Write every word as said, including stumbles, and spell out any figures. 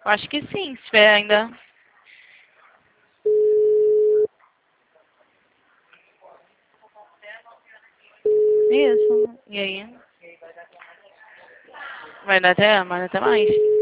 Eu acho que sim, se tiver ainda. Isso. E aí? Vai dar até, vai dar até mais.